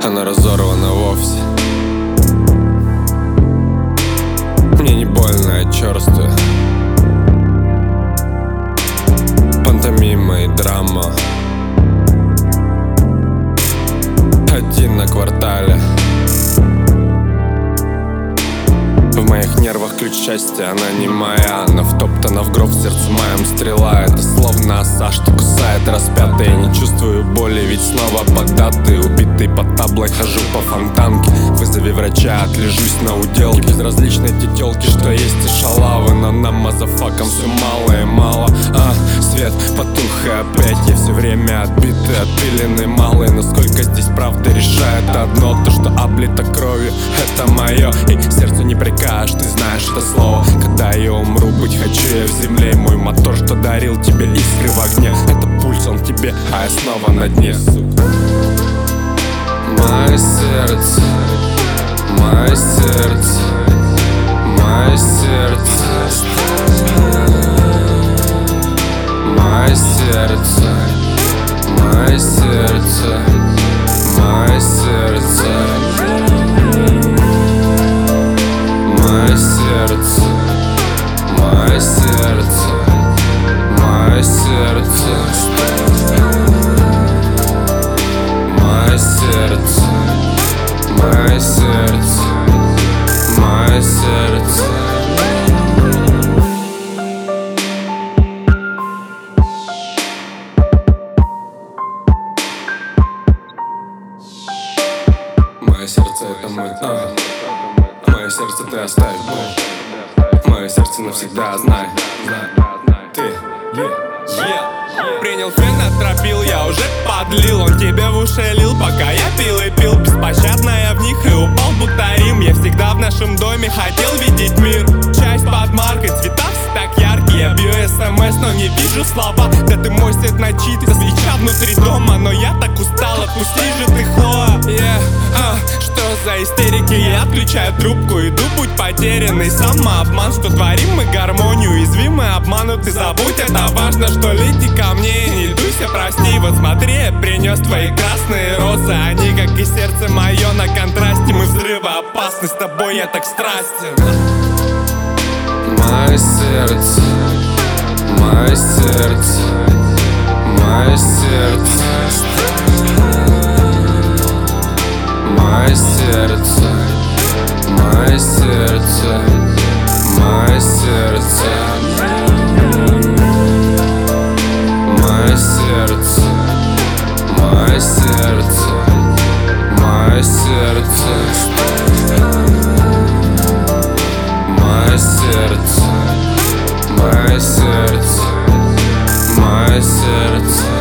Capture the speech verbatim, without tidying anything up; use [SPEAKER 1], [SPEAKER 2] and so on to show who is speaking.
[SPEAKER 1] она разорвана вовсе. Мне не больно, я черствую. Пантомима и драма. Один на квартале. В моих нервах ключ счастья, она не моя. Она втоптана в гроб, в сердце моем стрела. Это словно оса, что кусает распятый. Я не чувствую боли, ведь снова поддатый. Убитый под таблой, хожу по фонтанке. Вызови врача, отлежусь на уделке. Безразличны эти тёлки, что есть и шалавы. Но нам, мазафакам, все мало и мало. А, свет потух и опять я все время отбитый, отпиленный, малый. Но сколько здесь правда решает одно: то, что облито кровью, это мое. И сердцу не прикажешь, ты знаешь это слово. Когда я умру, быть хочу я в земле. И мой мотор, что дарил тебе искры в огне, это пульс, он в тебе, а я снова на дне. Мое сердце, мое сердце, мое сердце, мое сердце, мое сердце, мое сердце, мое сердце, мое сердце, мое сердце, мое сердце, мое сердце, мое сердце. Мое сердце это мой, а. Мое сердце ты оставь, бой. Мое сердце навсегда, знай, ты, yeah, yeah. Принял фен, отропил, я уже подлил. Он тебе в уши лил, пока я пил и пил. Беспощадно я в них и упал, будто Рим. Я всегда в нашем доме хотел видеть мир. Часть под маркой, цвета все так яркие. Я бью смс, но не вижу слова. Да ты мой свет ночи, ты свеча внутри дома. Но я так устал, отпусти же ты, Хлоя, yeah, а, что за истерики? Я отключаю трубку, иду, будь потерянный. Самообман, что творим мы гармонию. Уязвимы, обмануты, забудь, это важно. Что лети ко мне, не дуйся, прости. Вот смотри, я принес твои красные розы. Они, как и сердце мое, на контрасте. Мы взрывоопасны, с тобой я так страстен. Мое сердце, мое сердце, мое сердце, мое сердце, мое сердце, мое сердце, мое сердце, мое сердце, мое сердце, мое сердце, мое сердце, мое сердце.